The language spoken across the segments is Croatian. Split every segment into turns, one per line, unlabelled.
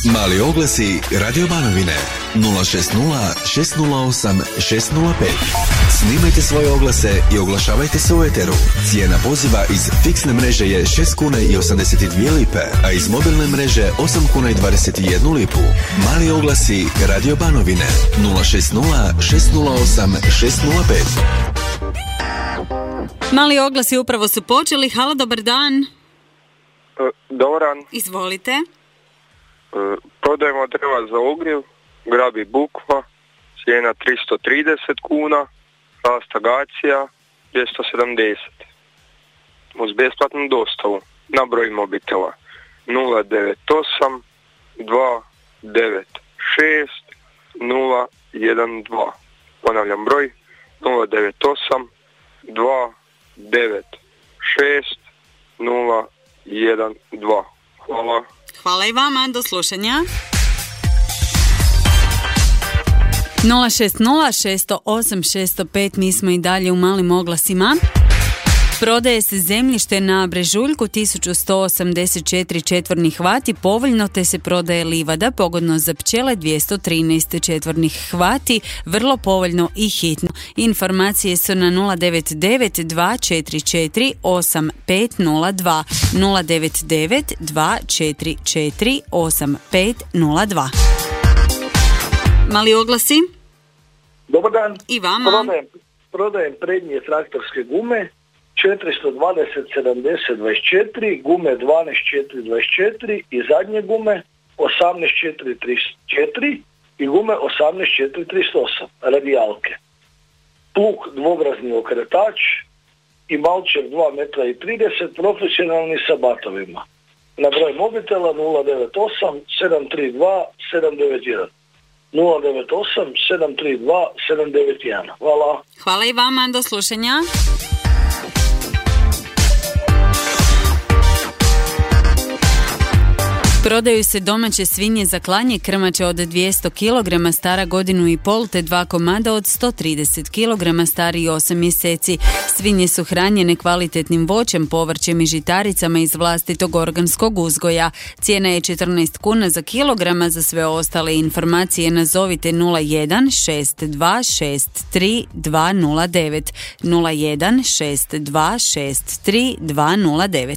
Mali oglasi Radio Banovine 060 608 605. Snimajte svoje oglase i oglašavajte se u eteru. Cijena poziva iz fiksne mreže je 6 kuna i 82 lipe, a iz mobilne mreže 8 kuna i 21 lipu. Mali oglasi Radio Banovine 060 608 605.
Mali oglasi upravo su počeli. Halo, dobar dan.
Dobar dan.
Izvolite.
Prodajemo drva za ogrjev, grabi bukva, cijena 330 kuna, rast agacija 270. Uz besplatnu dostavu na broj mobitela 098 296 012. Ponavljam broj 098 296 012. Hvala.
Hvala i vama, do slušanja. 060 608 605, mi smo i dalje u malim oglasima. Prodaje se zemljište na Brežuljku 1184 četvornih hvati, povoljno, te se prodaje livada, pogodno za pčele 213 četvornih hvati, vrlo povoljno i hitno. Informacije su na 099 244 8502, 099 244 8502. Mali oglasi?
Dobar dan.
I vama.
Prodajem prednje traktorske gume 420-70-24, gume 12-4-24 i zadnje gume 18-4-34 i gume 18-4-38, radijalke. Plug dvobrazni okretač i malčer 2,30 metra, profesionalni sa batovima. Na broj mobitela 098 732 791. 098 732 791. Hvala.
Hvala i vama, do slušanja. Prodaju se domaće svinje za klanje, krmače od 200 kg stara godinu i pol, te 2 komada od 130 kg stari 8 mjeseci. Svinje su hranjene kvalitetnim voćem, povrćem i žitaricama iz vlastitog organskog uzgoja. Cijena je 14 kuna za kilograma. Za sve ostale informacije nazovite 01 62 63 209, 01 62 63 209.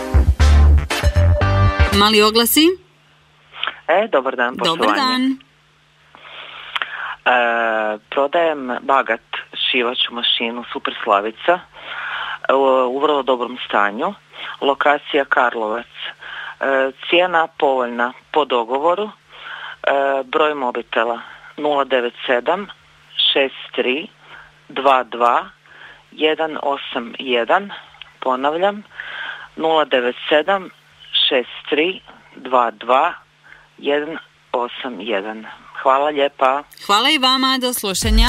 Mali oglasi?
Dobar dan, poštovanje.
Dobar dan.
Prodajem Bagat šivaću mašinu Super Slavica u vrlo dobrom stanju. Lokacija Karlovac. Cijena povoljna po dogovoru. Broj mobitela 097 63 22 181. Ponavljam 097 63 22 181. Hvala lijepa.
Hvala i vama, do slušanja.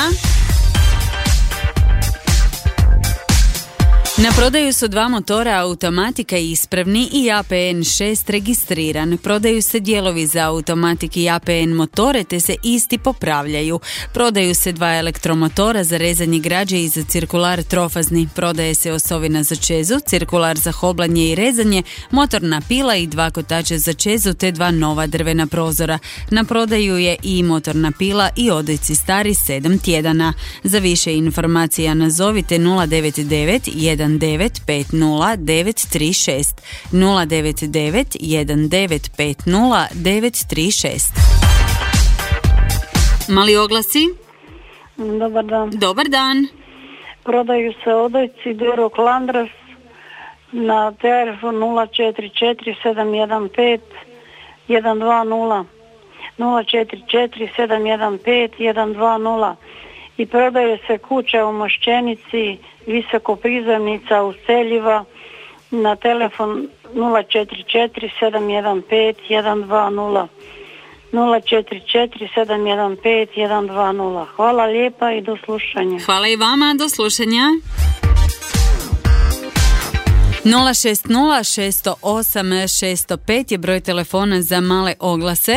Na prodaju su 2 motora automatika ispravni i APN 6 registriran. Prodaju se dijelovi za automatik i APN motore, te se isti popravljaju. Prodaju se 2 elektromotora za rezanje građe i za cirkular trofazni. Prodaje se osovina za čezu, cirkular za hoblanje i rezanje, motorna pila i 2 kotača za čezu, te 2 nova drvena prozora. Na prodaju je i motorna pila i odojci stari 7 tjedana. Za više informacija nazovite 099 1950 936 099 1950 936. Mali oglasi?
Dobar dan.
Dobar dan.
Prodaju se odojci Durok Landras na telefon 044 715 120, 044 715 120. I prodaje se kuća u Mošćenici, visokoprizemnica u Seljiva na telefon 044 715 120, 044 715 120. Hvala lijepa i do slušanja.
Hvala i vama, do slušanja. 060 608 605 je broj telefona za male oglase.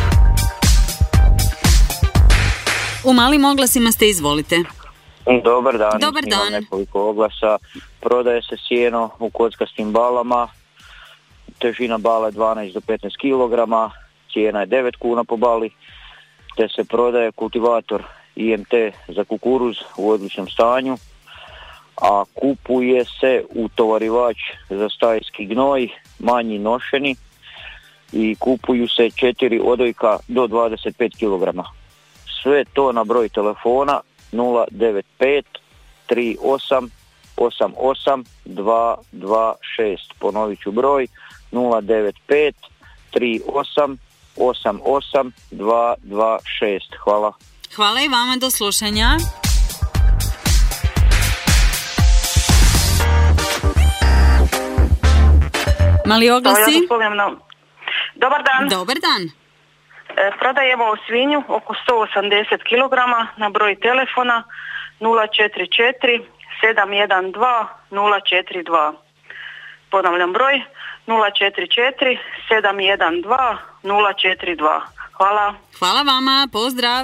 U malim oglasima ste, izvolite.
Dobar dan.
Dobar dan.
Imam nekoliko oglasa. Prodaje se sjeno u kockastim balama. Težina bala je 12 do 15 kg. cijena je 9 kuna po bali, te se prodaje kultivator IMT za kukuruz u odličnom stanju, a kupuje se utovarivač za stajski gnoj, manji nošeni, i kupuju se 4 odojka do 25 kg. Sve to na broj telefona 095 38 88 226. Ponovit ću broj 095 38 88 226. Hvala.
Hvala i vama, do slušanja. Mali oglasi?
Dobar dan.
Dobar dan.
Prodajemo svinju oko 180 kg na broj telefona 044 712 042. Ponavljam broj 044 712 042. Hvala.
Hvala vama, pozdrav.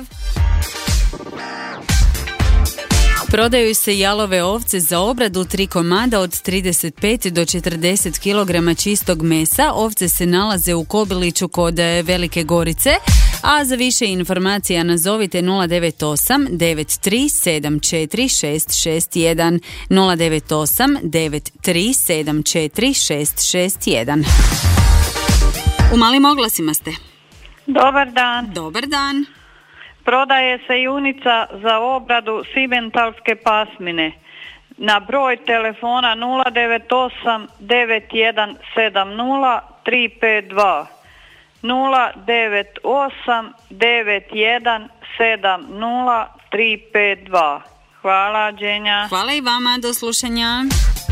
Prodaju se jalove ovce za obradu, 3 komada od 35 do 40 kg čistog mesa. Ovce se nalaze u Kobiliću kod Velike Gorice, a za više informacija nazovite 098 9374 661 098 9374 661. U malim oglasima ste.
Dobar dan.
Dobar dan.
Prodaje se junica za obradu simentalske pasmine na broj telefona 098 9170 352 098 9170 352. Hvala, Đenja.
Hvala i vama, do slušanja.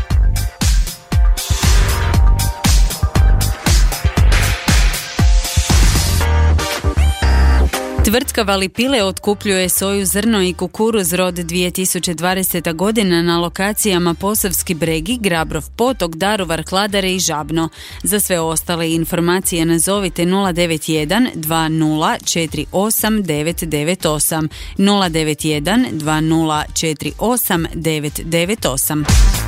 Tvrtka Valipile otkupljuje soju, zrno i kukuruz rod 2020. godina na lokacijama Posavski Bregi, Grabrov Potok, Daruvar, Kladare i Žabno. Za sve ostale informacije nazovite 091 20 48 998 091 20 48 998.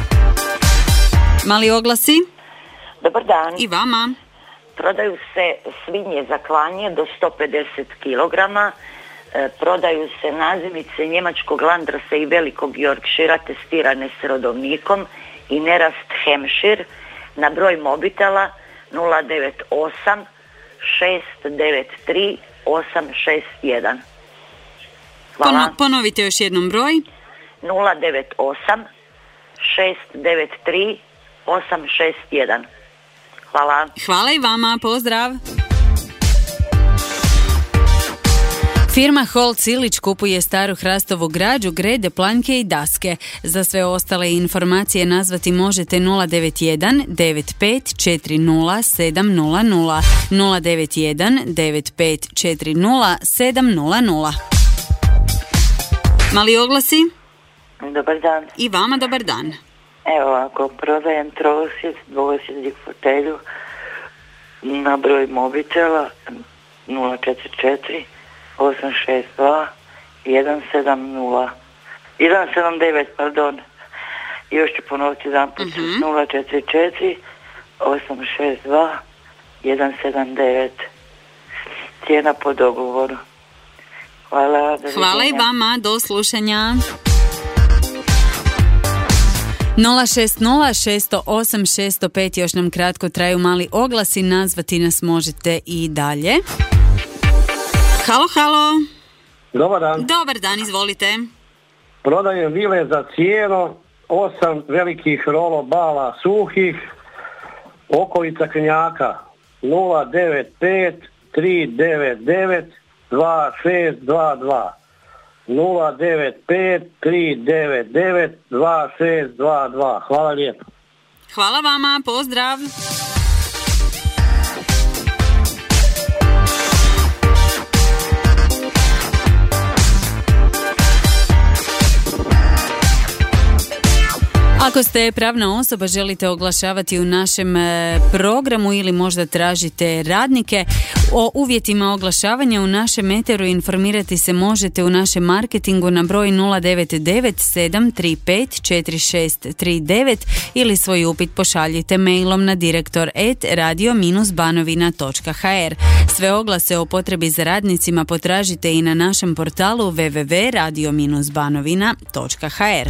Mali oglasi?
Dobar dan.
I vama.
Prodaju se svinje za klanje do 150 kg, prodaju se nazimice njemačkog Landrasa i velikog Yorkshira testirane s rodovnikom i nerast Hampshire na broj mobitela 098 693 861. Hvala.
Ponovite još jednom broj.
098 693 861. Hvala.
Hvala i vama, pozdrav. Firma Holc Ilić kupuje staru hrastovu građu, grede, planjke i daske. Za sve ostale informacije nazvati možete 091 95 40 700 091 95 40 700. Mali oglasi?
Dobar dan.
I vama dobar dan.
Evo, ako prodajem trosjed, dvosjednik fotelju na broj mobitela 044 862 170 179, pardon. I još ću ponoviti jedan put 044 862 179. Cijena po dogovoru. Hvala.
Hvala i vama, do slušanja. 060 608 605, još nam kratko traju mali oglasi, nazvati nas možete i dalje. Halo, halo.
Dobar dan.
Dobar dan, izvolite.
Prodajem vile za cijeno, 8 velikih rolo bala suhih, okolica Krnjaka, 095 399 2622. 095 399 2622. Hvala lijepo.
Hvala vama, pozdrav. Ako ste pravna osoba, želite oglašavati u našem programu ili možda tražite radnike, o uvjetima oglašavanja u našem eteru informirati se možete u našem marketingu na broj 099-735-4639 ili svoj upit pošaljite mailom na direktor@radio-banovina.hr. Sve oglase o potrebi za radnicima potražite i na našem portalu www.radio-banovina.hr.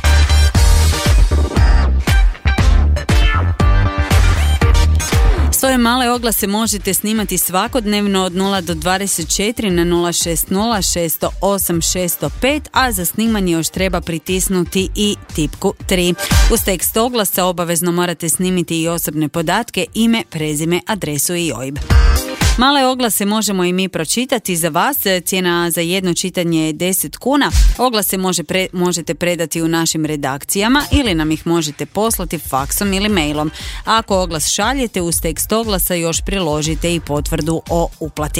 Svoje male oglase možete snimati svakodnevno od 0 do 24 na 060 608 605, a za snimanje još treba pritisnuti i tipku 3. Uz tekst oglasa obavezno morate snimiti i osobne podatke, ime, prezime, adresu i OIB. Male oglase možemo i mi pročitati za vas, cijena za jedno čitanje je 10 kuna. Oglase možete predati u našim redakcijama ili nam ih možete poslati faksom ili mailom. Ako oglas šaljete, uz tekst oglasa još priložite i potvrdu o uplati.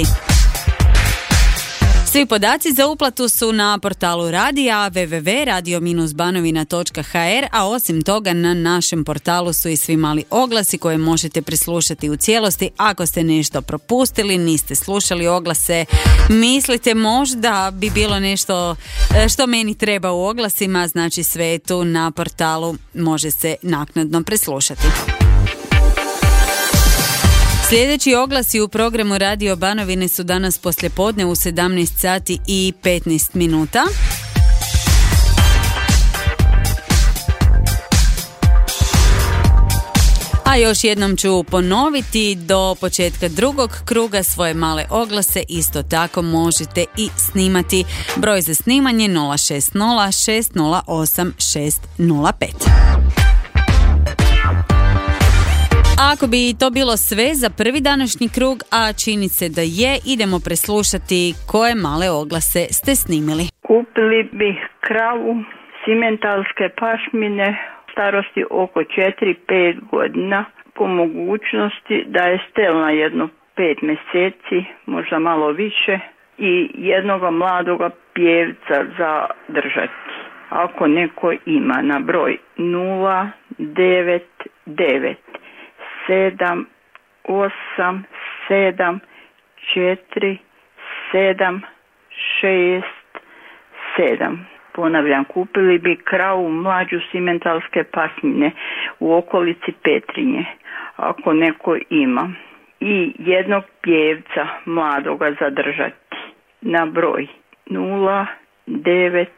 Svi podaci za uplatu su na portalu radija www.radio-banovina.hr, a osim toga na našem portalu su i svi mali oglasi koje možete preslušati u cijelosti. Ako ste nešto propustili, niste slušali oglase, mislite možda bi bilo nešto što meni treba u oglasima, znači sve je tu na portalu, može se naknadno preslušati. Sljedeći oglasi u programu Radio Banovine su danas poslijepodne u 17 sati i 15 minuta. A još jednom ću ponoviti, do početka drugog kruga svoje male oglase isto tako možete i snimati. Broj za snimanje 060 608 605. Ako bi to bilo sve za prvi današnji krug, a čini se da je, idemo preslušati koje male oglase ste snimili.
Kupili bi kravu simentalske pašmine starosti oko 4-5 godina, po mogućnosti da je stelna jedno 5 mjeseci, možda malo više, i jednoga mladoga pjevca za držati. Ako neko ima, na broj 099 7 8 7 4 7 6 7. Ponavljam, kupili bi kravu mlađu simentalske pasmine u okolici Petrinje, ako neko ima, i jednog pjevca mladoga zadržati na broj 099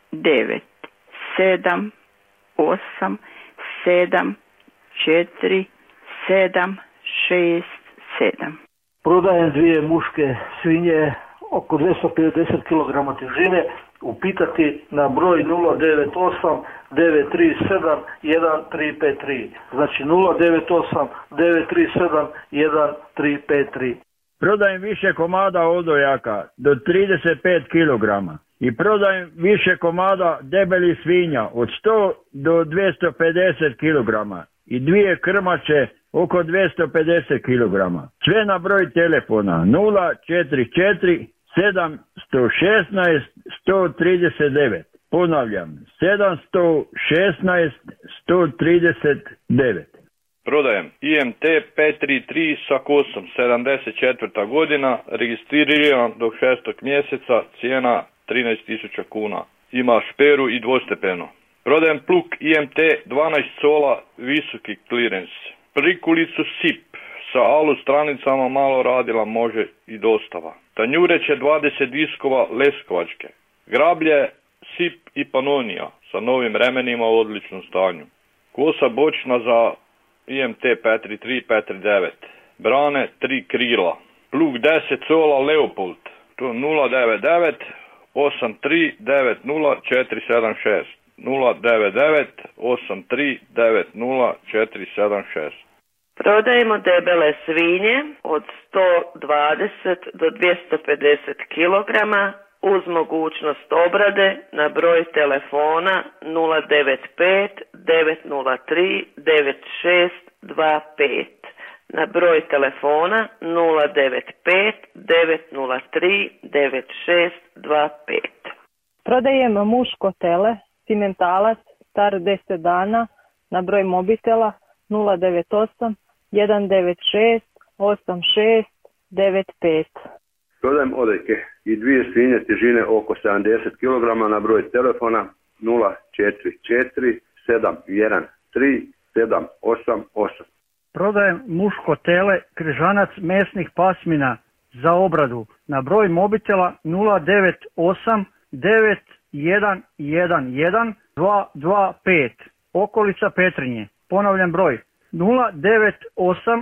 7 8 7 4 7 6 7.
Prodajem 2 muške svinje oko 250 kg težine, upitati na broj 098 937 1353. Znači 098 937 1353.
Prodajem više komada odojaka do 35 kg i prodajem više komada debelih svinja od 100 do 250 kg i 2 krmače oko 250 kg. Sve na broj telefona 044 716 139. Ponavljam, 716 139.
Prodajem IMT 533 sa kosom, 74. godina, registriran do 6. mjeseca, cijena 13.000 kuna. Ima šperu i dvostepeno. Prodajem pluk IMT 12 sola, visoki klirens. Prikulicu SIP sa alu stranicama, malo radila, može i dostava. Tanjureće 20 diskova leskovačke. Grablje SIP i Panonija sa novim remenima u odličnom stanju. Kosa bočna za IMT 533 539. Brane 3 krila. Plug 10 sola Leopold. To 099 83 90 476. 099 83 90 476.
Prodajemo debele svinje od 120 do 250 kg uz mogućnost obrade na broj telefona 095 903 9625. Na broj telefona 095 903 9625.
Prodajemo muško tele, simentalac, star 10 dana, na broj mobitela 098 196 8695.
Prodajem odojke i 2 svinje težine oko 70 kg na broj telefona 044 713 788.
Prodajem muško tele križanac mesnih pasmina za obradu na broj mobitela 098 9111 225. Okolica Petrinje. Ponavljam broj 098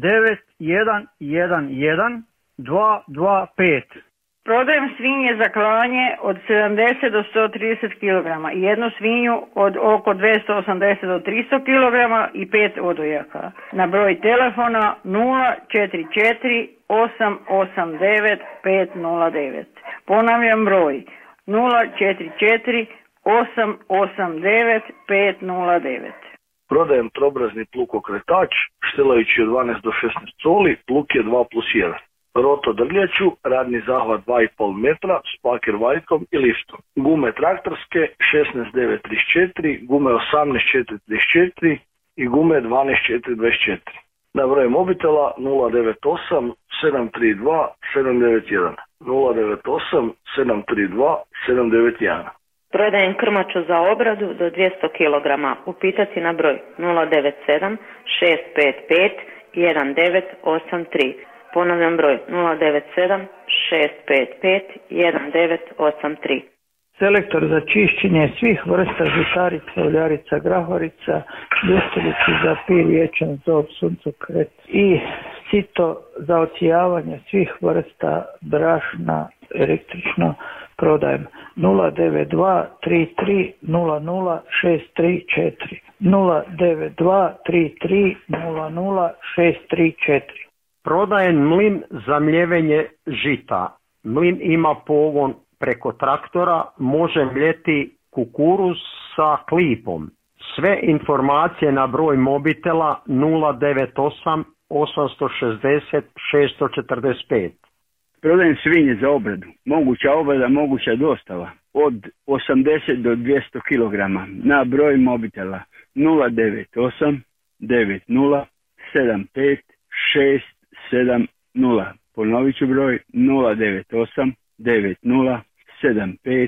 9111 225.
Prodajem svinje za klanje od 70 do 130 kg i jednu svinju od oko 280 do 300 kg i 5 odojaka. Na broj telefona 044 889 509. Ponavljam broj 044 889 509.
Prodajem trobrazni plukokretač, štilajući od 12 do 16 coli, pluk je 2+1. Roto drljaču, radni zahvat 2,5 metra s paker valjkom i liftom. Gume traktorske 16.934, gume 18.434 i gume 12.424. Na broj mobitela 098 732 791. 098 732 791.
Prodajem krmaču za obradu do 200 kg. Upitati na broj 097 655 1983. Ponavljam broj 097 655 1983.
Selektor za čišćenje svih vrsta žitarica, uljarica, grahorica, ljestilici za pir, ječam, zob, suncokret i sito za ocijavanje svih vrsta brašna električno. Prodajem 092 33 00 634 092 33 00 634.
Prodajem mlin za mljevenje žita. Mlin ima pogon preko traktora, može mljeti kukuruz sa klipom. Sve informacije na broj mobitela 098 860 645.
Prodajem svinje za obradu. Moguća obrada, moguća dostava. Od 80 do 200 kg na broj mobitela 098 90 75 670. Ponovit ću broj 098 90 75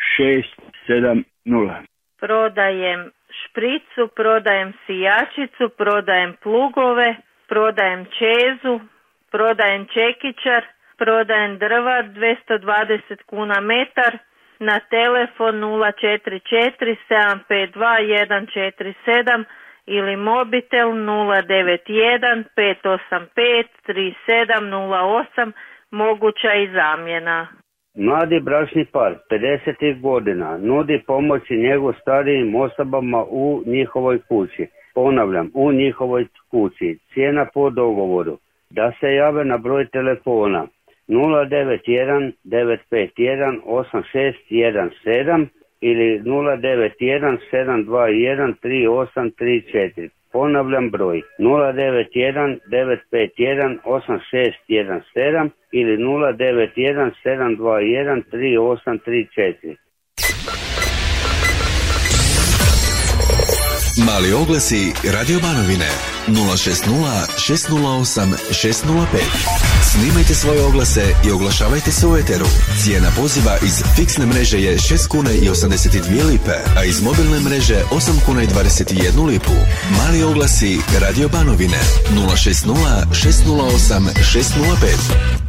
670.
Prodajem špricu, prodajem sijačicu, prodajem plugove, prodajem čezu, prodajem čekićar, prodajem drva 220 kuna metar, na telefon 044 752 147 ili mobitel 091 585 3708, moguća i zamjena.
Mladi bračni par 50 godina nudi pomoć i njegu starijim osobama u njihovoj kući. Ponavljam, u njihovoj kući. Cijena po dogovoru. Da se jave na broj telefona 091 951 8617 ili 091 721 3834. Ponavljam broj 091 951 8617 ili 091 721 3834.
Mali oglasi Radio Banovine 060 608 605. Snimajte svoje oglase i oglašavajte se u eteru. Cijena poziva iz fiksne mreže je 6 kuna i 82 lipe, a iz mobilne mreže 8 kuna i 21 lipu. Mali oglasi Radio Banovine 060 608 605.